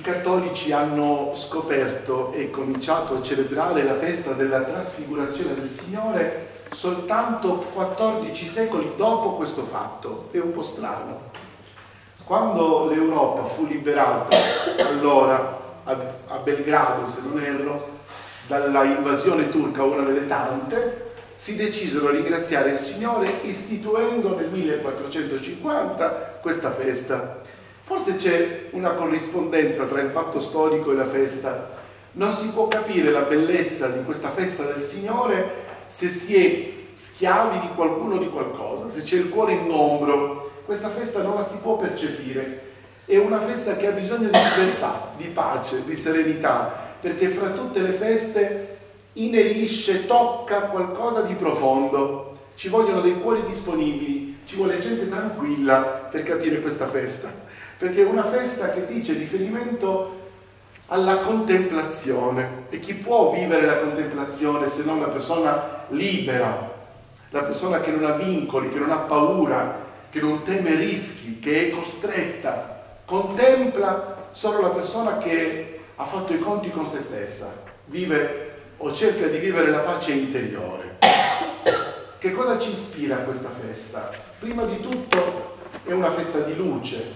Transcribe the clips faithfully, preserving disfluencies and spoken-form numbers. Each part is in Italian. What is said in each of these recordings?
cattolici hanno scoperto e cominciato a celebrare la festa della trasfigurazione del Signore soltanto quattordici secoli dopo questo fatto. È un po' strano. Quando l'Europa fu liberata allora a Belgrado, se non erro, dalla invasione turca, una delle tante, si decisero a ringraziare il Signore istituendo nel millequattrocentocinquanta questa festa. Forse c'è una corrispondenza tra il fatto storico e la festa. Non si può capire la bellezza di questa festa del Signore se si è schiavi di qualcuno o di qualcosa, se c'è il cuore ingombro. Questa festa non la si può percepire. È una festa che ha bisogno di libertà, di pace, di serenità, perché fra tutte le feste inerisce, tocca qualcosa di profondo. Ci vogliono dei cuori disponibili, ci vuole gente tranquilla per capire questa festa, perché è una festa che dice riferimento alla contemplazione. E chi può vivere la contemplazione se non la persona libera, la persona che non ha vincoli, che non ha paura, che non teme rischi, che è costretta? Contempla solo la persona che ha fatto i conti con se stessa, vive o cerca di vivere la pace interiore. Che cosa ci ispira a questa festa? Prima di tutto è una festa di luce,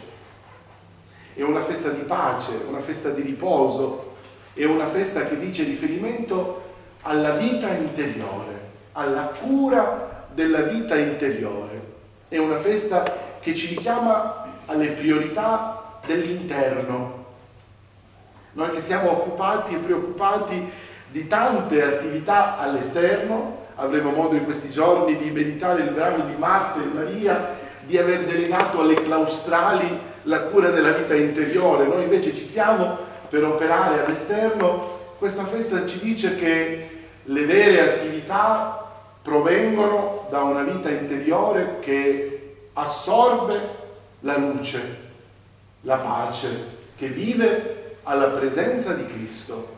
è una festa di pace, una festa di riposo, è una festa che dice riferimento alla vita interiore, alla cura della vita interiore. È una festa che ci richiama alle priorità dell'interno. Noi che siamo occupati e preoccupati di tante attività all'esterno, avremo modo in questi giorni di meditare il brano di Marta e Maria, di aver delegato alle claustrali la cura della vita interiore. Noi invece ci siamo per operare all'esterno. Questa festa ci dice che le vere attività provengono da una vita interiore che assorbe la luce, la pace, che vive alla presenza di Cristo.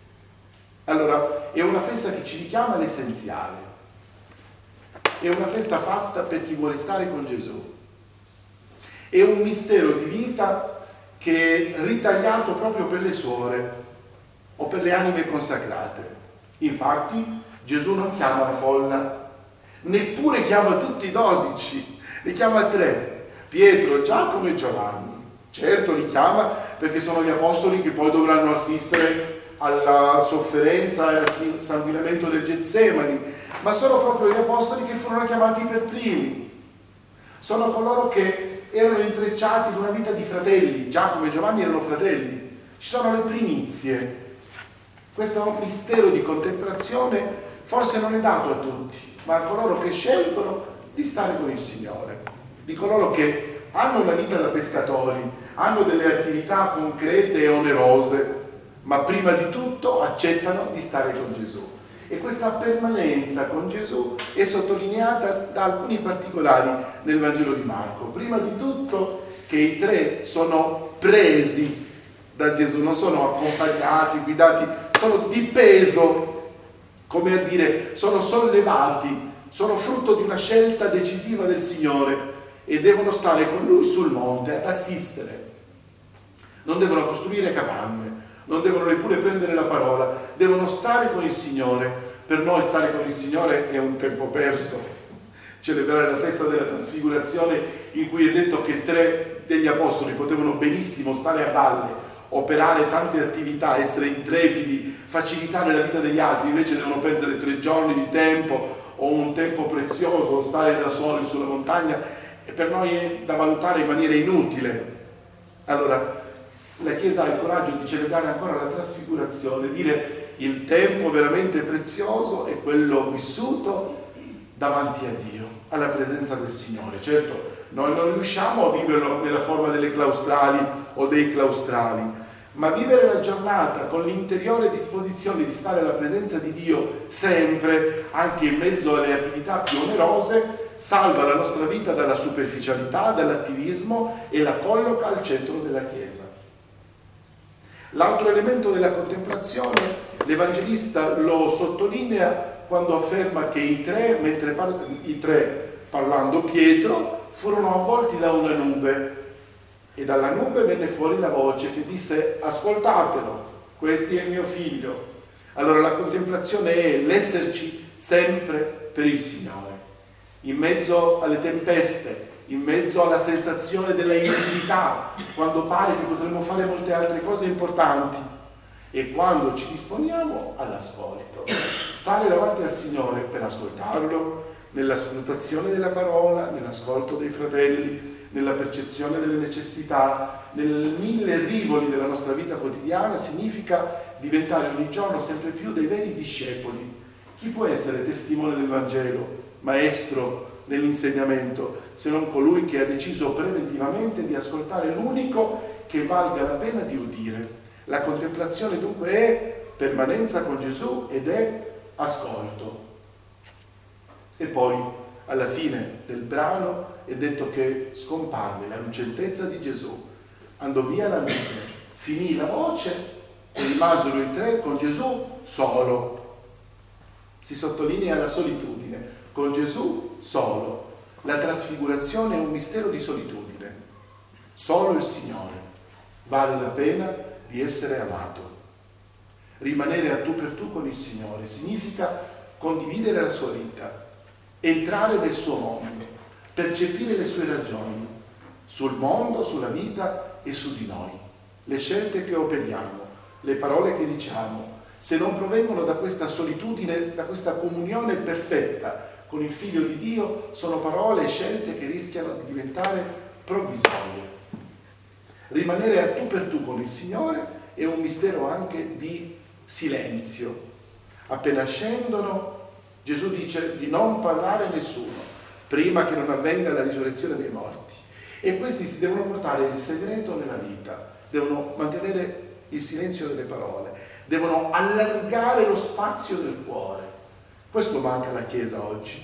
Allora, è una festa che ci richiama all'essenziale, è una festa fatta per chi vuole stare con Gesù, è un mistero di vita che è ritagliato proprio per le suore o per le anime consacrate. Infatti Gesù non chiama la folla, neppure chiama tutti i dodici, ne chiama tre: Pietro, Giacomo e Giovanni. Certo li chiama perché sono gli apostoli che poi dovranno assistere alla sofferenza e al sanguinamento del Getsemani, ma sono proprio gli apostoli che furono chiamati per primi. Sono coloro che erano intrecciati in una vita di fratelli. Giacomo e Giovanni erano fratelli. Ci sono le primizie. Questo è un mistero di contemplazione, forse non è dato a tutti, ma a coloro che scelgono di stare con il Signore, di coloro che hanno una vita da pescatori, hanno delle attività concrete e onerose, ma prima di tutto accettano di stare con Gesù. E questa permanenza con Gesù è sottolineata da alcuni particolari nel Vangelo di Marco. Prima di tutto che i tre sono presi da Gesù, non sono accompagnati, guidati, sono di peso, come a dire, sono sollevati, sono frutto di una scelta decisiva del Signore e devono stare con Lui sul monte ad assistere. Non devono costruire capanne, non devono neppure prendere la parola, devono stare con il Signore. Per noi stare con il Signore è un tempo perso. Celebrare la festa della trasfigurazione, in cui è detto che tre degli apostoli potevano benissimo stare a valle, operare tante attività, essere intrepidi, facilitare la vita degli altri, invece devono perdere tre giorni di tempo o un tempo prezioso, stare da soli sulla montagna, e per noi è da valutare in maniera inutile. Allora, la Chiesa ha il coraggio di celebrare ancora la trasfigurazione, dire il tempo veramente prezioso è quello vissuto davanti a Dio, alla presenza del Signore. Certo, noi non riusciamo a viverlo nella forma delle claustrali o dei claustrali, ma vivere la giornata con l'interiore disposizione di stare alla presenza di Dio sempre, anche in mezzo alle attività più onerose, salva la nostra vita dalla superficialità, dall'attivismo e la colloca al centro della Chiesa. L'altro elemento della contemplazione, l'Evangelista lo sottolinea quando afferma che i tre, mentre parla, i tre parlando Pietro, furono avvolti da una nube E dalla nube venne fuori la voce che disse: ascoltatelo, questi è il mio figlio. Allora la contemplazione è l'esserci sempre per il Signore, in mezzo alle tempeste, in mezzo alla sensazione della inutilità, quando pare che potremmo fare molte altre cose importanti, e quando ci disponiamo all'ascolto. Stare davanti al Signore per ascoltarlo, nella scrutazione della parola, nell'ascolto dei fratelli, nella percezione delle necessità, nel mille rivoli della nostra vita quotidiana, significa diventare ogni giorno sempre più dei veri discepoli. Chi può essere testimone del Vangelo, maestro nell'insegnamento, se non colui che ha deciso preventivamente di ascoltare l'unico che valga la pena di udire? La contemplazione dunque è permanenza con Gesù ed è ascolto. E poi alla fine del brano è detto che scomparve la lucentezza di Gesù, andò via la nube, finì la voce e rimasero i tre con Gesù solo. Si sottolinea la solitudine, con Gesù solo. La trasfigurazione è un mistero di solitudine. Solo il Signore vale la pena di essere amato. Rimanere a tu per tu con il Signore significa condividere la sua vita, entrare nel suo mondo, percepire le sue ragioni sul mondo, sulla vita e su di noi. Le scelte che operiamo, le parole che diciamo, se non provengono da questa solitudine, da questa comunione perfetta con il Figlio di Dio, sono parole e scelte che rischiano di diventare provvisorie. Rimanere a tu per tu con il Signore è un mistero anche di silenzio. Appena scendono, Gesù dice di non parlare a nessuno prima che non avvenga la risurrezione dei morti. E questi si devono portare il segreto nella vita, devono mantenere il silenzio delle parole, devono allargare lo spazio del cuore. Questo manca alla Chiesa oggi.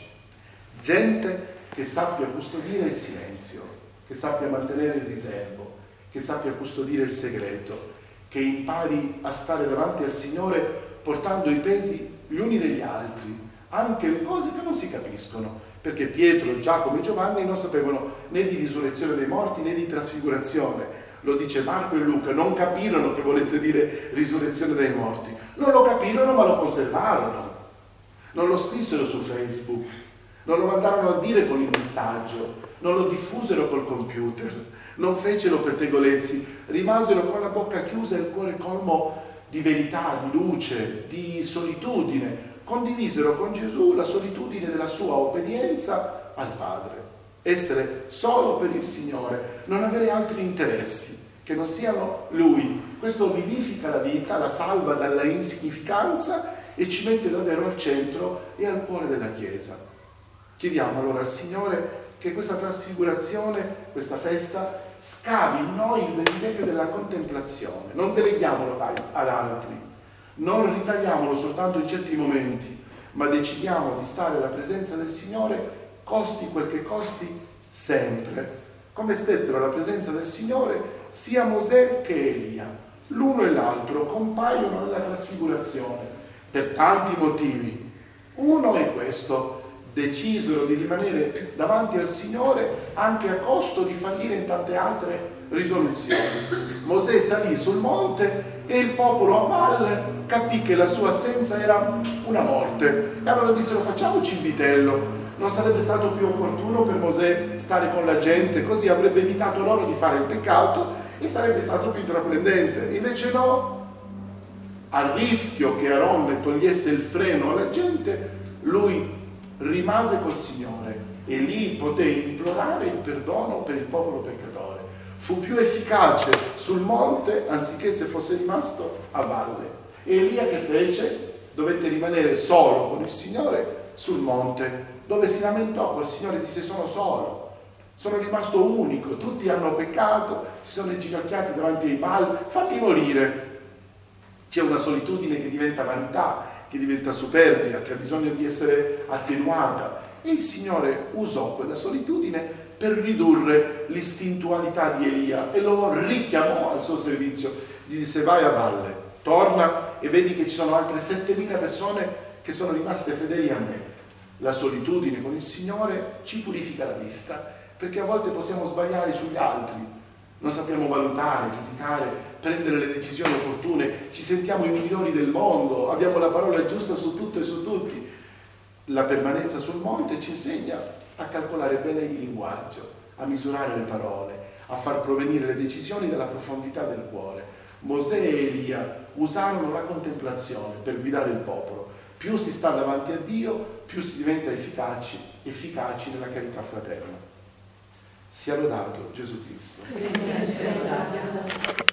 Gente che sappia custodire il silenzio, che sappia mantenere il riservo, che sappia custodire il segreto, che impari a stare davanti al Signore portando i pesi gli uni degli altri, anche le cose che non si capiscono, perché Pietro, Giacomo e Giovanni non sapevano né di risurrezione dei morti né di trasfigurazione. Lo dice Marco e Luca, non capirono che volesse dire risurrezione dei morti. Non lo capirono, ma lo conservarono. Non lo scrissero su Facebook, non lo mandarono a dire con il messaggio, non lo diffusero col computer, non fecero pettegolezzi, rimasero con la bocca chiusa e il cuore colmo di verità, di luce, di solitudine. Condivisero con Gesù la solitudine della sua obbedienza al Padre. Essere solo per il Signore, non avere altri interessi che non siano Lui. Questo vivifica la vita, la salva dalla insignificanza e ci mette davvero al centro e al cuore della Chiesa. Chiediamo allora al Signore che questa trasfigurazione, questa festa, scavi in noi il desiderio della contemplazione. Non deleghiamolo ad altri, non ritagliamolo soltanto in certi momenti, ma decidiamo di stare alla presenza del Signore, costi quel che costi, sempre. Come stettero alla presenza del Signore sia Mosè che Elia. L'uno e l'altro compaiono nella trasfigurazione per tanti motivi. Uno è questo: decisero di rimanere davanti al Signore anche a costo di fallire in tante altre risoluzioni. Mosè salì sul monte e il popolo a valle capì che la sua assenza era una morte. E allora dissero: facciamoci il vitello. Non sarebbe stato più opportuno per Mosè stare con la gente, così avrebbe evitato loro di fare il peccato e sarebbe stato più intraprendente. Invece no, al rischio che Aaron togliesse il freno alla gente, lui rimase col Signore e lì poté implorare il perdono per il popolo peccatore. Fu più efficace sul monte anziché se fosse rimasto a valle. E Elia che fece? Dovette rimanere solo con il Signore sul monte, dove si lamentò col Signore e disse: sono solo, sono rimasto unico, tutti hanno peccato, si sono inginocchiati davanti ai Baal, fammi morire. C'è una solitudine che diventa vanità, che diventa superbia, che ha bisogno di essere attenuata. E il Signore usò quella solitudine per ridurre l'istintualità di Elia e lo richiamò al suo servizio. Gli disse: vai a valle, torna e vedi che ci sono altre settemila persone che sono rimaste fedeli a me. La solitudine con il Signore ci purifica la vista, perché a volte possiamo sbagliare sugli altri, non sappiamo valutare, giudicare, prendere le decisioni opportune, ci sentiamo i migliori del mondo, abbiamo la parola giusta su tutto e su tutti. La permanenza sul monte ci insegna a calcolare bene il linguaggio, a misurare le parole, a far provenire le decisioni dalla profondità del cuore. Mosè e Elia usarono la contemplazione per guidare il popolo. Più si sta davanti a Dio, più si diventa efficaci, efficaci nella carità fraterna. Sia lodato Gesù Cristo. Sì, sì, sì, sì.